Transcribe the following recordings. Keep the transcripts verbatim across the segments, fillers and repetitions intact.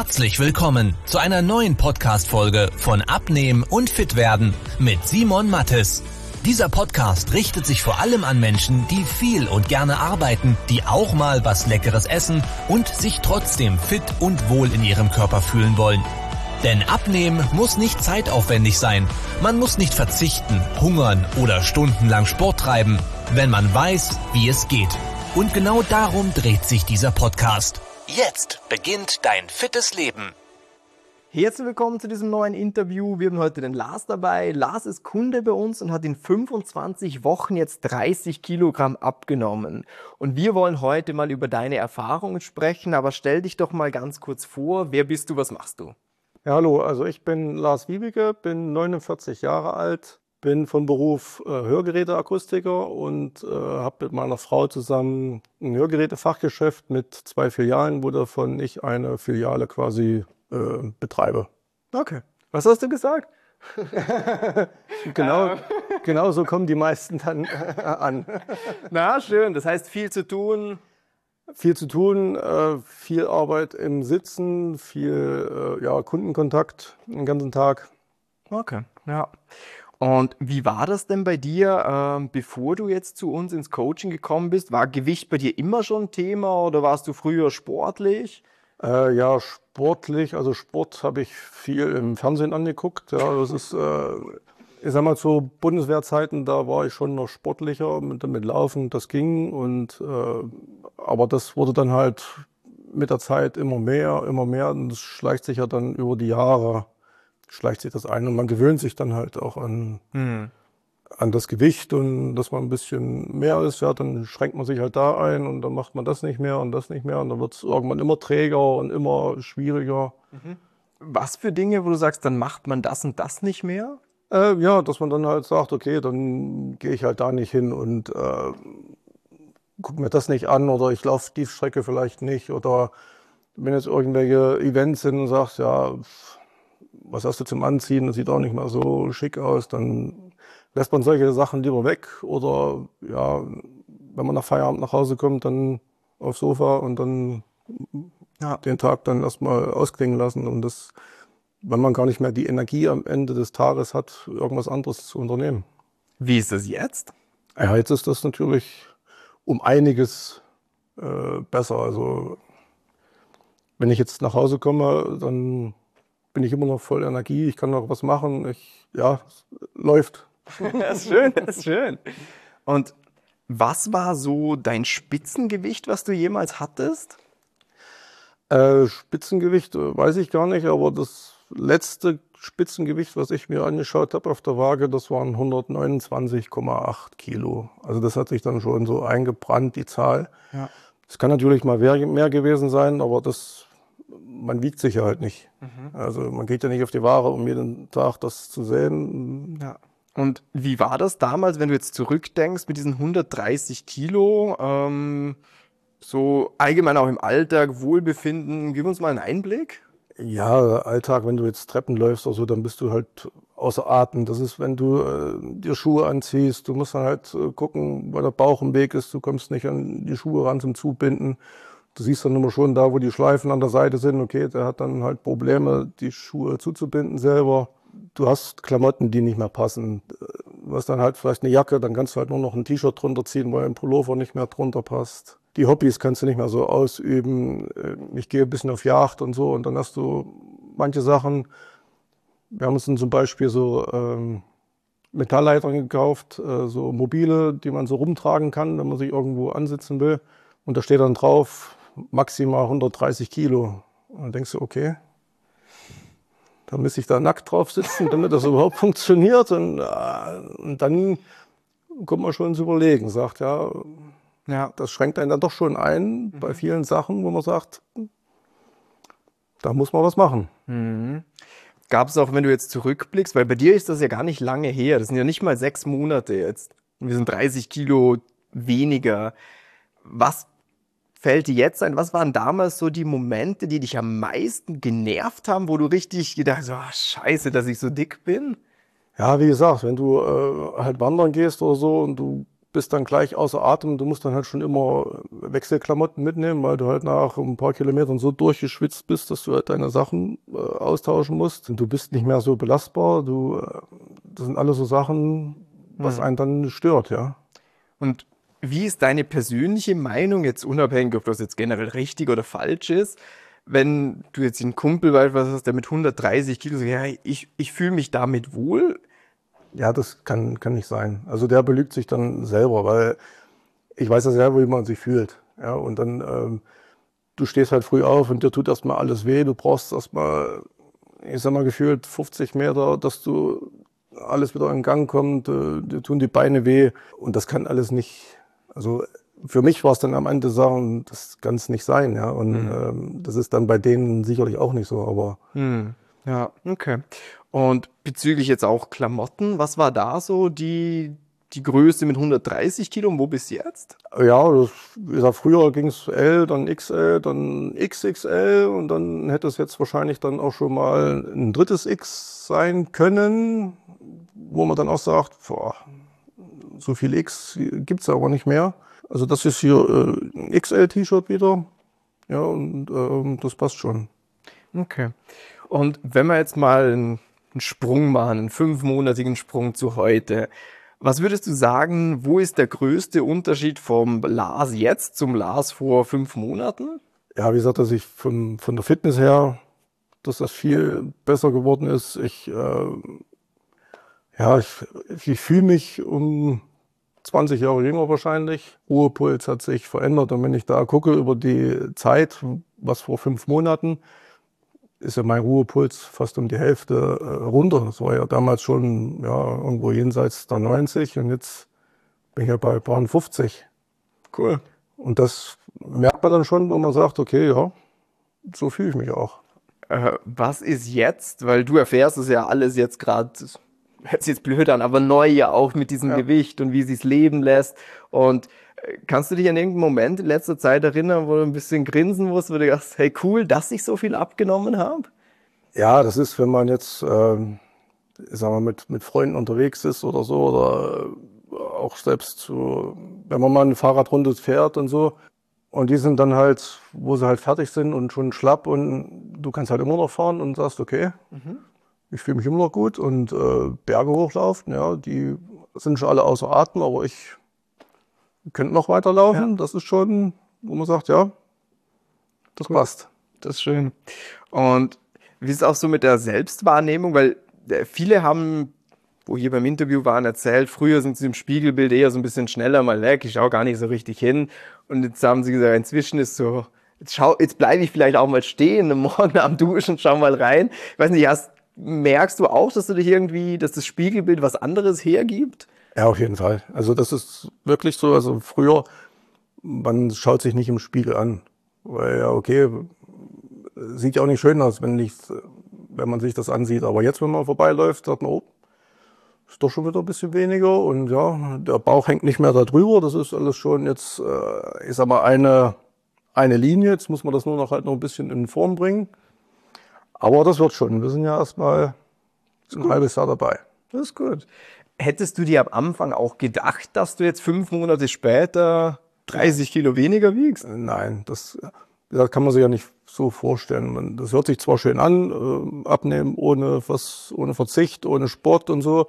Herzlich willkommen zu einer neuen Podcast-Folge von Abnehmen und Fitwerden mit Simon Mattes. Dieser Podcast richtet sich vor allem an Menschen, die viel und gerne arbeiten, die auch mal was Leckeres essen und sich trotzdem fit und wohl in ihrem Körper fühlen wollen. Denn Abnehmen muss nicht zeitaufwendig sein. Man muss nicht verzichten, hungern oder stundenlang Sport treiben, wenn man weiß, wie es geht. Und genau darum dreht sich dieser Podcast. Jetzt beginnt dein fittes Leben. Herzlich willkommen zu diesem neuen Interview. Wir haben heute den Lars dabei. Lars ist Kunde bei uns und hat in fünfundzwanzig Wochen jetzt dreißig Kilogramm abgenommen. Und wir wollen heute mal über deine Erfahrungen sprechen, aber stell dich doch mal ganz kurz vor. Wer bist du, was machst du? Ja, hallo, also ich bin Lars Wiebeke, bin neunundvierzig Jahre alt, bin von Beruf äh, Hörgeräteakustiker und äh, habe mit meiner Frau zusammen ein Hörgerätefachgeschäft mit zwei Filialen, wo davon ich eine Filiale quasi äh, betreibe. Okay. Was hast du gesagt? Genau, genau so kommen die meisten dann äh, an. Na, schön. Das heißt, viel zu tun. Viel zu tun, äh, viel Arbeit im Sitzen, viel äh, ja, Kundenkontakt den ganzen Tag. Okay, ja. Und wie war das denn bei dir, ähm, bevor du jetzt zu uns ins Coaching gekommen bist? War Gewicht bei dir immer schon ein Thema oder warst du früher sportlich? Äh, ja, sportlich, also Sport habe ich viel im Fernsehen angeguckt. Ja, das ist, äh, ich sag mal, zu Bundeswehrzeiten, da war ich schon noch sportlicher mit, mit Laufen, das ging. Und, äh, aber das wurde dann halt mit der Zeit immer mehr, immer mehr. Und das schleicht sich ja dann über die Jahre, schleicht sich das ein. Und man gewöhnt sich dann halt auch an, Hm. an das Gewicht und dass man ein bisschen mehr ist. Ja, dann schränkt man sich halt da ein und dann macht man das nicht mehr und das nicht mehr. Und dann wird es irgendwann immer träger und immer schwieriger. Was für Dinge, wo du sagst, dann macht man das und das nicht mehr? Äh, ja, dass man dann halt sagt, okay, dann gehe ich halt da nicht hin und äh, guck mir das nicht an oder ich laufe die Strecke vielleicht nicht oder wenn jetzt irgendwelche Events sind und sagst, ja, was hast du zum Anziehen, das sieht auch nicht mal so schick aus, dann lässt man solche Sachen lieber weg oder ja, wenn man nach Feierabend nach Hause kommt, dann aufs Sofa und dann ja, den Tag dann erstmal ausklingen lassen und das, wenn man gar nicht mehr die Energie am Ende des Tages hat, irgendwas anderes zu unternehmen. Wie ist das jetzt? Ja, jetzt ist das natürlich um einiges äh, besser. Also wenn ich jetzt nach Hause komme, dann bin ich immer noch voll Energie, ich kann noch was machen, ich, ja, es läuft. Das ist schön, das ist schön. Und was war so dein Spitzengewicht, was du jemals hattest? Äh, Spitzengewicht äh, weiß ich gar nicht, aber das letzte Spitzengewicht, was ich mir angeschaut habe auf der Waage, das waren hundertneunundzwanzig Komma acht Kilo. Also das hat sich dann schon so eingebrannt, die Zahl. Ja. Es kann natürlich mal mehr, mehr gewesen sein, aber das, man wiegt sich ja halt nicht. Mhm. Also man geht ja nicht auf die Waage, um jeden Tag das zu sehen. Ja. Und wie war das damals, wenn du jetzt zurückdenkst mit diesen hundertdreißig Kilo, ähm, so allgemein auch im Alltag, Wohlbefinden? Gib uns mal einen Einblick. Ja, Alltag, wenn du jetzt Treppen läufst oder so, dann bist du halt außer Atem. Das ist, wenn du äh, dir Schuhe anziehst, du musst dann halt äh, gucken, weil der Bauch im Weg ist, du kommst nicht an die Schuhe ran zum Zubinden. Du siehst dann immer schon da, wo die Schleifen an der Seite sind, okay, der hat dann halt Probleme, die Schuhe zuzubinden selber. Du hast Klamotten, die nicht mehr passen. Du hast dann halt vielleicht eine Jacke, dann kannst du halt nur noch ein T-Shirt drunter ziehen, weil ein Pullover nicht mehr drunter passt. Die Hobbys kannst du nicht mehr so ausüben. Ich gehe ein bisschen auf Jagd und so und dann hast du manche Sachen. Wir haben uns dann zum Beispiel so ähm, Metallleitern gekauft, äh, so mobile, die man so rumtragen kann, wenn man sich irgendwo ansitzen will. Und da steht dann drauf, maximal hundertdreißig Kilo. Und dann denkst du, okay, da müsste ich da nackt drauf sitzen, damit das überhaupt funktioniert. Und, äh, und dann kommt man schon ins Überlegen, sagt, ja, Ja. das schränkt einen dann doch schon ein mhm. bei vielen Sachen, wo man sagt, da muss man was machen. Mhm. Gab es auch, wenn du jetzt zurückblickst, weil bei dir ist das ja gar nicht lange her, das sind ja nicht mal sechs Monate jetzt. Und wir sind dreißig Kilo weniger. Was fällt dir jetzt ein? Was waren damals so die Momente, die dich am meisten genervt haben, wo du richtig gedacht hast, oh, scheiße, dass ich so dick bin? Ja, wie gesagt, wenn du äh, halt wandern gehst oder so und du bist dann gleich außer Atem. Du musst dann halt schon immer Wechselklamotten mitnehmen, weil du halt nach ein paar Kilometern so durchgeschwitzt bist, dass du halt deine Sachen äh, austauschen musst. Und du bist nicht mehr so belastbar. Du, äh, das sind alles so Sachen, was Mhm. einen dann stört, ja. Und wie ist deine persönliche Meinung, jetzt unabhängig, ob das jetzt generell richtig oder falsch ist, wenn du jetzt einen Kumpel weißt, was hast, der mit hundertdreißig Kilo sagt, ja, ich, ich fühle mich damit wohl. Ja, das kann, kann nicht sein. Also der belügt sich dann selber, weil ich weiß ja selber, wie man sich fühlt. Ja, und dann, ähm, du stehst halt früh auf und dir tut erstmal alles weh. Du brauchst erstmal, ich sag mal, gefühlt fünfzig Meter, dass du alles wieder in Gang kommt. Äh, dir tun die Beine weh. Und das kann alles nicht, also für mich war es dann am Ende sagen, das kann es nicht sein. Ja, und Mhm. ähm, das ist dann bei denen sicherlich auch nicht so, aber Hm. Ja, okay. Und bezüglich jetzt auch Klamotten, was war da so die, die Größe mit hundertdreißig Kilo und wo bist du jetzt? ja, das, wie gesagt, früher ging es L, dann X L, dann X X L und dann hätte es jetzt wahrscheinlich dann auch schon mal ein drittes X sein können, wo man dann auch sagt, boah, so viel X gibt's aber nicht mehr. Also das ist hier äh, ein X L-T-Shirt wieder, ja, und ähm, das passt schon. Okay. Und wenn wir jetzt mal einen, einen Sprung machen, einen fünfmonatigen Sprung zu heute, was würdest du sagen, wo ist der größte Unterschied vom Lars jetzt zum Lars vor fünf Monaten? Ja, wie gesagt, dass ich von, von der Fitness her, dass das viel besser geworden ist. Ich, äh, ja, ich, ich fühle mich um zwanzig Jahre jünger wahrscheinlich. Ruhepuls hat sich verändert und wenn ich da gucke über die Zeit, was vor fünf Monaten, ist ja mein Ruhepuls fast um die Hälfte äh, runter. Das war ja damals schon ja, irgendwo jenseits der neunzig und jetzt bin ich ja bei paar fünfzig. Cool. Und das merkt man dann schon, wenn man sagt, okay, ja, so fühle ich mich auch. Äh, was ist jetzt, weil du erfährst es ja alles jetzt gerade, hört sich jetzt blöd an, aber neu ja auch mit diesem Ja. Gewicht und wie sie es leben lässt. Und äh, kannst du dich an irgendeinen Moment in letzter Zeit erinnern, wo du ein bisschen grinsen musst, wo du dachtest, hey cool, dass ich so viel abgenommen habe? Ja, das ist, wenn man jetzt, ähm, sagen wir, mit, mit Freunden unterwegs ist oder so, oder äh, auch selbst so, wenn man mal eine Fahrradrunde fährt und so, und die sind dann halt, wo sie halt fertig sind und schon schlapp und du kannst halt immer noch fahren und sagst, okay, ich fühle mich immer noch gut und äh, Berge hochlaufen, ja, die sind schon alle außer Atem, aber ich könnte noch weiterlaufen. Ja. Das ist schon, wo man sagt, ja, das Cool. passt. Das ist schön. Und wie ist es auch so mit der Selbstwahrnehmung? Weil äh, viele haben, wo hier beim Interview waren, erzählt, früher sind sie im Spiegelbild eher so ein bisschen schneller mal weg, ich schaue gar nicht so richtig hin. Und jetzt haben sie gesagt, inzwischen ist so, jetzt schau, jetzt bleibe ich vielleicht auch mal stehen, am Morgen am Duschen, schau mal rein. Ich weiß nicht, hast, merkst du auch, dass du dich irgendwie, dass das Spiegelbild was anderes hergibt? Ja, auf jeden Fall. Also das ist wirklich so. Also früher, man schaut sich nicht im Spiegel an. Weil ja, okay, sieht ja auch nicht schön aus, wenn nicht, wenn man sich das ansieht. Aber jetzt, wenn man vorbeiläuft, sagt man, oh, ist doch schon wieder ein bisschen weniger. Und ja, der Bauch hängt nicht mehr da drüber. Das ist alles schon jetzt, äh, ich sag mal, eine, eine Linie. Jetzt muss man das nur noch halt noch ein bisschen in Form bringen. Aber das wird schon. Wir sind ja erstmal ein halbes Jahr dabei. Das ist gut. Hättest du dir am Anfang auch gedacht, dass du jetzt fünf Monate später dreißig Kilo weniger wiegst? Nein, das, das kann man sich ja nicht so vorstellen. Man, das hört sich zwar schön an, äh, abnehmen ohne was, ohne Verzicht, ohne Sport und so.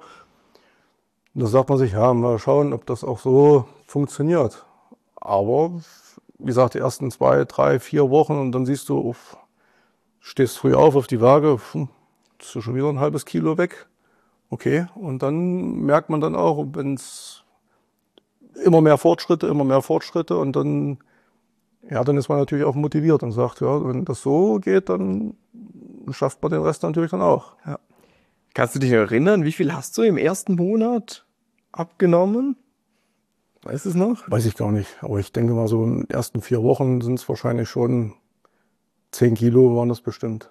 Und da sagt man sich, ja, mal schauen, ob das auch so funktioniert. Aber wie gesagt, die ersten zwei, drei, vier Wochen und dann siehst du, uff, stehst früh auf auf die Waage, hm, ist schon wieder ein halbes Kilo weg. Okay, und dann merkt man dann auch, wenn es immer mehr Fortschritte, immer mehr Fortschritte und dann, ja, dann ist man natürlich auch motiviert und sagt, ja, wenn das so geht, dann schafft man den Rest natürlich dann auch. Ja. Kannst du dich erinnern, wie viel hast du im ersten Monat abgenommen? Weißt du es noch? Weiß ich gar nicht, aber ich denke mal so in den ersten vier Wochen sind es wahrscheinlich schon zehn Kilo waren das bestimmt.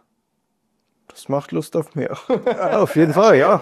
Das macht Lust auf mehr. Ja, auf jeden Fall, ja.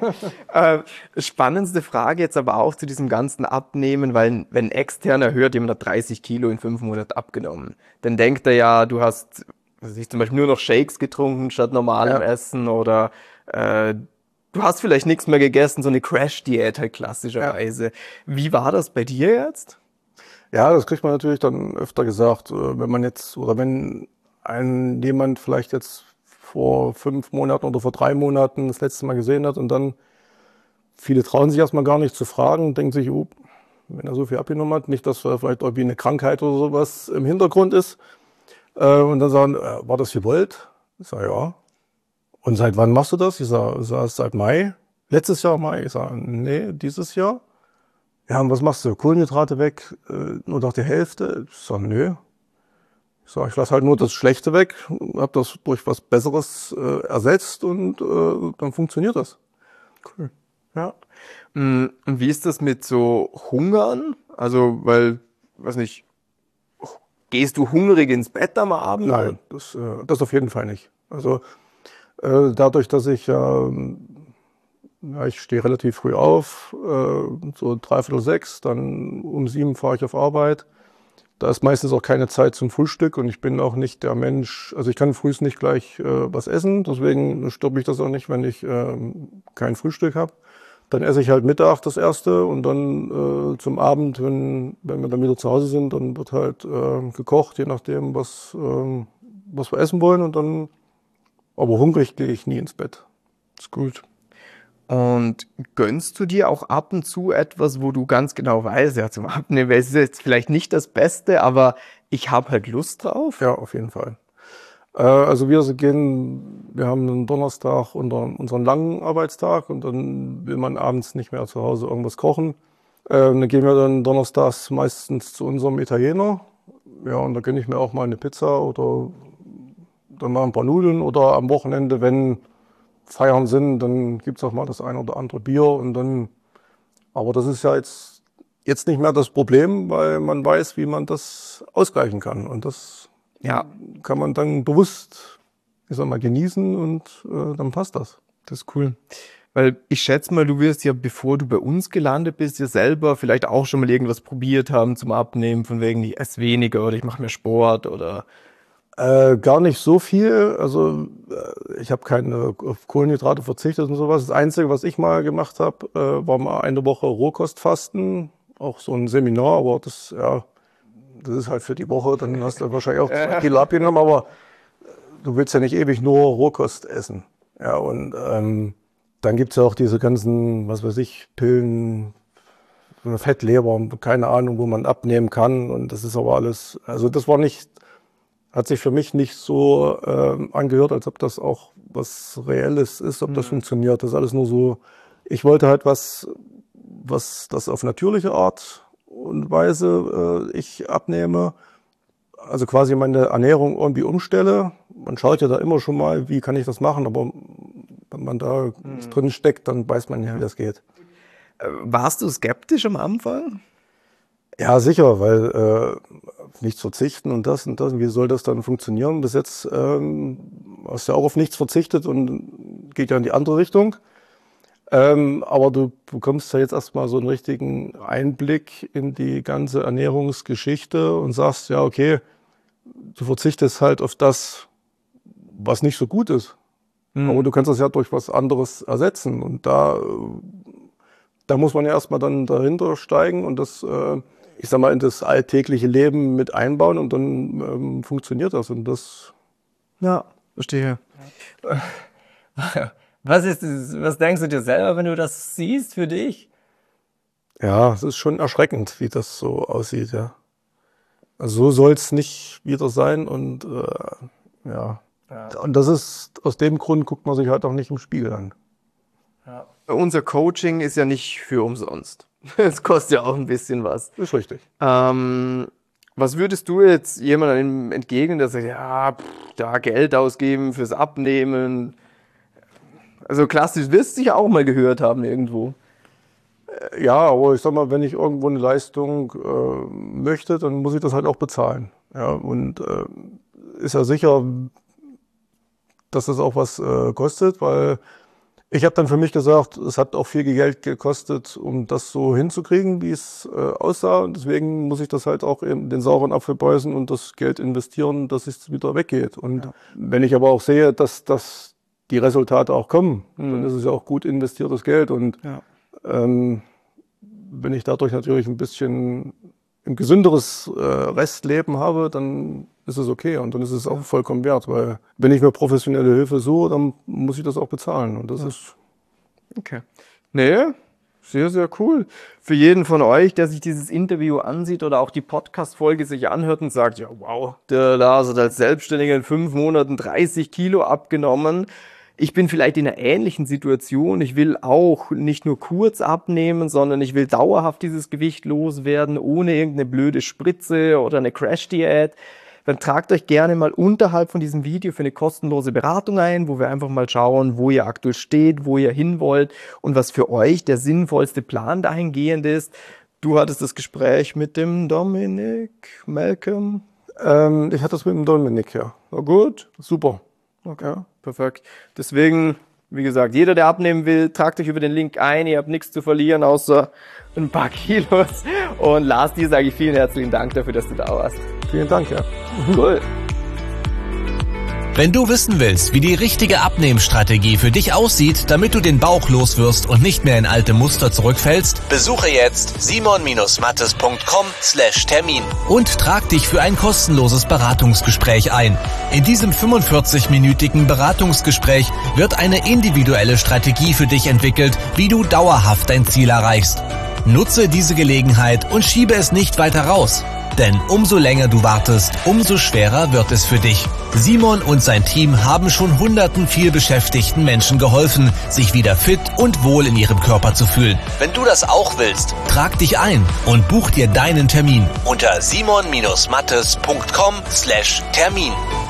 äh, spannendste Frage jetzt aber auch zu diesem ganzen Abnehmen, weil wenn ein Externer hört, jemand hat dreißig Kilo in fünf Monaten abgenommen, dann denkt er ja, du hast, was weiß ich, zum Beispiel nur noch Shakes getrunken statt normalem Ja. Essen oder äh, du hast vielleicht nichts mehr gegessen, so eine Crash-Diät halt klassischerweise. Ja. Wie war das bei dir jetzt? Ja, das kriegt man natürlich dann öfter gesagt, wenn man jetzt, oder wenn ein jemand vielleicht jetzt vor fünf Monaten oder vor drei Monaten das letzte Mal gesehen hat und dann, viele trauen sich erstmal gar nicht zu fragen, denken sich, oh, wenn er so viel abgenommen hat, nicht, dass vielleicht irgendwie eine Krankheit oder sowas im Hintergrund ist. Und dann sagen, war das gewollt? Ich sage, ja. Und seit wann machst du das? Ich sage, seit Mai. Letztes Jahr Mai. Ich sage, nee, dieses Jahr. Ja, und was machst du? Kohlenhydrate weg, äh, nur noch die Hälfte? Ich sage, nö. Ich sage, ich lasse halt nur das Schlechte weg, habe das durch was Besseres äh, ersetzt und äh, dann funktioniert das. Cool. Ja. Und wie ist das mit so Hungern? Also, weil, weiß nicht, gehst du hungrig ins Bett am Abend? Nein, das, äh, das auf jeden Fall nicht. Also äh, dadurch, dass ich äh, Ja, ich stehe relativ früh auf, äh, so dreiviertel sechs, dann um sieben fahre ich auf Arbeit. Da ist meistens auch keine Zeit zum Frühstück und ich bin auch nicht der Mensch, also ich kann frühs nicht gleich äh, was essen, deswegen stoppe ich das auch nicht, wenn ich äh, kein Frühstück habe. Dann esse ich halt Mittag das erste und dann äh, zum Abend, wenn, wenn wir dann wieder zu Hause sind, dann wird halt äh, gekocht, je nachdem, was, äh, was wir essen wollen und dann, aber hungrig gehe ich nie ins Bett. Ist gut. Und gönnst du dir auch ab und zu etwas, wo du ganz genau weißt, ja, zum Abnehmen ist jetzt vielleicht nicht das Beste, aber ich habe halt Lust drauf? Ja, auf jeden Fall. Äh, also wir gehen, wir haben einen Donnerstag unter unseren langen Arbeitstag und dann will man abends nicht mehr zu Hause irgendwas kochen. Äh, dann gehen wir dann donnerstags meistens zu unserem Italiener. Ja, und da gönne ich mir auch mal eine Pizza oder dann mal ein paar Nudeln oder am Wochenende, wenn Feiern sind, dann gibt es auch mal das ein oder andere Bier und dann, aber das ist ja jetzt, jetzt nicht mehr das Problem, weil man weiß, wie man das ausgleichen kann und das ja. kann man dann bewusst, ich sag mal, genießen und äh, dann passt das. Das ist cool. Weil ich schätze mal, du wirst ja, bevor du bei uns gelandet bist, ja selber vielleicht auch schon mal irgendwas probiert haben zum Abnehmen, von wegen, ich esse weniger oder ich mache mehr Sport oder... Äh, gar nicht so viel. Also äh, ich habe keine auf Kohlenhydrate verzichtet und sowas. Das Einzige, was ich mal gemacht habe, äh, war mal eine Woche Rohkostfasten. Auch so ein Seminar, aber das, ja, das ist halt für die Woche. Dann hast du wahrscheinlich auch zwei Kilo abgenommen, aber du willst ja nicht ewig nur Rohkost essen. Ja, und ähm, dann gibt's ja auch diese ganzen, was weiß ich, Pillen, so eine Fettleber, keine Ahnung, wo man abnehmen kann. Und das ist aber alles, also das war nicht... Hat sich für mich nicht so äh, angehört, als ob das auch was Reelles ist, ob das mhm. funktioniert. Das ist alles nur so, ich wollte halt was, was das auf natürliche Art und Weise äh, ich abnehme. Also quasi meine Ernährung irgendwie umstelle. Man schaut ja da immer schon mal, wie kann ich das machen, aber wenn man da mhm. drin steckt, dann weiß man ja, wie das geht. Warst du skeptisch am Anfang? Ja, sicher, weil äh, nichts verzichten und das und das, wie soll das dann funktionieren? Bis jetzt ähm, hast du ja auch auf nichts verzichtet und geht ja in die andere Richtung. Ähm, aber du bekommst ja jetzt erstmal so einen richtigen Einblick in die ganze Ernährungsgeschichte und sagst, ja, okay, du verzichtest halt auf das, was nicht so gut ist. Mhm. Aber du kannst das ja durch was anderes ersetzen. Und da, da muss man ja erstmal dann dahinter steigen und das... Äh, ich sag mal, in das alltägliche Leben mit einbauen und dann ähm, funktioniert das und das. Ja, verstehe. Was ist das, was denkst du dir selber, wenn du das siehst für dich? Ja, es ist schon erschreckend, wie das so aussieht, ja. Also so soll es nicht wieder sein und äh, ja. ja. Und das ist, aus dem Grund guckt man sich halt auch nicht im Spiegel an. Ja. Unser Coaching ist ja nicht für umsonst. Es kostet ja auch ein bisschen was. Ist richtig. Ähm, was würdest du jetzt jemandem entgegnen, der sagt, ja, pff, da Geld ausgeben fürs Abnehmen? Also klassisch wirst du sicher auch mal gehört haben irgendwo. Ja, aber ich sag mal, wenn ich irgendwo eine Leistung äh, möchte, dann muss ich das halt auch bezahlen. Ja, und äh, ist ja sicher, dass das auch was äh, kostet, weil ich habe dann für mich gesagt, es hat auch viel Geld gekostet, um das so hinzukriegen, wie es äh, aussah. Und deswegen muss ich das halt auch eben den sauren Apfel beißen und das Geld investieren, dass es wieder weggeht. Und ja. wenn ich aber auch sehe, dass das die Resultate auch kommen, Mhm. dann ist es ja auch gut investiertes Geld. Und Ja. ähm, wenn ich dadurch natürlich ein bisschen ein gesünderes äh, Restleben habe, dann ist es okay und dann ist es auch vollkommen wert, weil wenn ich mir professionelle Hilfe suche, dann muss ich das auch bezahlen und das Ja. ist... Okay. Nee, sehr, sehr cool. Für jeden von euch, der sich dieses Interview ansieht oder auch die Podcast-Folge sich anhört und sagt, ja wow, der Lars hat als Selbstständiger in fünf Monaten dreißig Kilo abgenommen. Ich bin vielleicht in einer ähnlichen Situation. Ich will auch nicht nur kurz abnehmen, sondern ich will dauerhaft dieses Gewicht loswerden, ohne irgendeine blöde Spritze oder eine Crash-Diät. Dann tragt euch gerne mal unterhalb von diesem Video für eine kostenlose Beratung ein, wo wir einfach mal schauen, wo ihr aktuell steht, wo ihr hin wollt und was für euch der sinnvollste Plan dahingehend ist. Du hattest das Gespräch mit dem Dominik, Malcolm. Ähm, ich hatte das mit dem Dominik, ja. War gut? Super. Okay, ja. Perfekt. Deswegen, wie gesagt, jeder, der abnehmen will, tragt euch über den Link ein. Ihr habt nichts zu verlieren, außer ein paar Kilos. Und Lars, dir sage ich vielen herzlichen Dank dafür, dass du da warst. Vielen Dank, ja. Cool. Wenn du wissen willst, wie die richtige Abnehmstrategie für dich aussieht, damit du den Bauch loswirst und nicht mehr in alte Muster zurückfällst, besuche jetzt simon mattes punkt com slash Termin und trag dich für ein kostenloses Beratungsgespräch ein. In diesem fünfundvierzig-minütigen Beratungsgespräch wird eine individuelle Strategie für dich entwickelt, wie du dauerhaft dein Ziel erreichst. Nutze diese Gelegenheit und schiebe es nicht weiter raus. Denn umso länger du wartest, umso schwerer wird es für dich. Simon und sein Team haben schon hunderten vielbeschäftigten Menschen geholfen, sich wieder fit und wohl in ihrem Körper zu fühlen. Wenn du das auch willst, trag dich ein und buch dir deinen Termin unter simon mattes punkt com slash Termin.